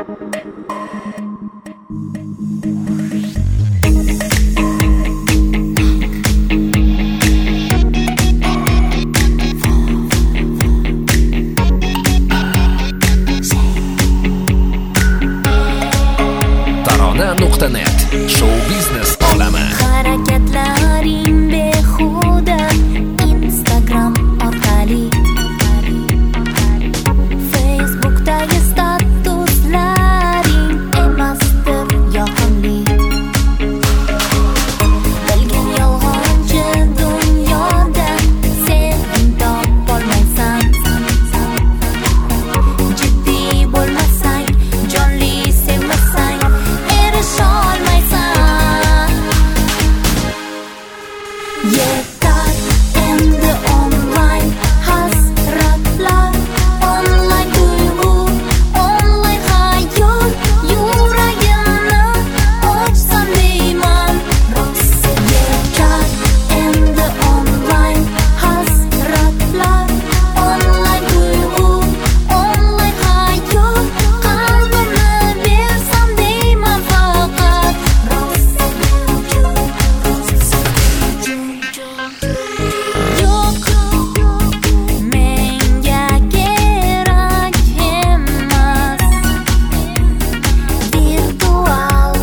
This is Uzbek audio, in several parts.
Tarona.net Show biznes olami. Harakatlaring behuda Instagram orqali, Facebookdagi statuslaring emasdir yoqimli. Bilgan yolg'onchi dunyoda sevging topolmaysan. Jiddiy bo'lmasang, jonli sevmasang yetar endi onlayn hasratlar, onlayn tuyg'u, onlayn hayot. Yuragimni ochsam deyman rost. Yetar endi onlayn hasratlar, onlayn tuyg'u, onlayn hayot. Qalbimni bersam deyman faqat rost. Yo'q, menga kerak emas virtual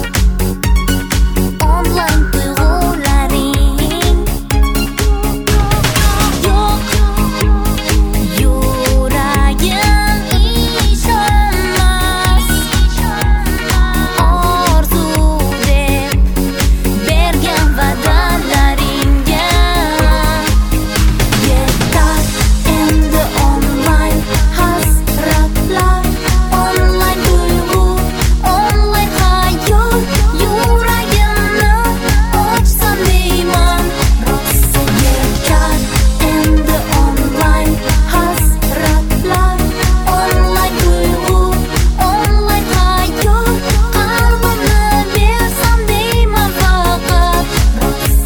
onlayn tuyg'ularing. Yo'q, yuragim ishonmas orzu deb bergan va'dalaringga. Yetar endi onlayn hasratlar, onlayn tuyg'u, onlayn hayot. Yuragimni ochsam deyman rost. Yetar endi onlayn hasratlar, onlayn tuyg'u, onlayn hayot. Qalbimni bersam deyman faqat rost.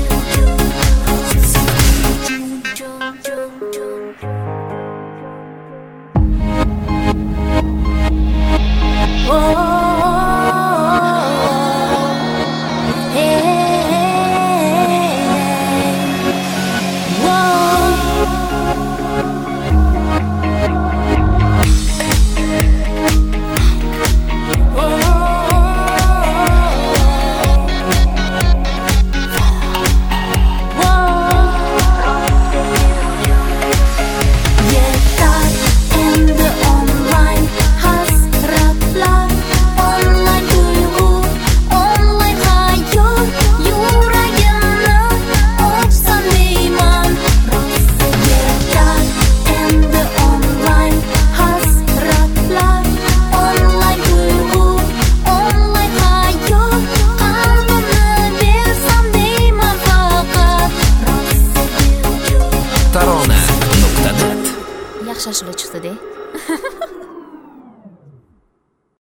Yetar endi onlayn hasratlar, onlayn tuyg'u, onlayn hayot. Yuragimni ochsam deyman rost. Yetar endi onlayn hasratlar, onlayn tuyg'u, onlayn hayot. Qalbimni bersam deyman faqat rost. Tarona.net Yaxshi ashula chiqdi-de.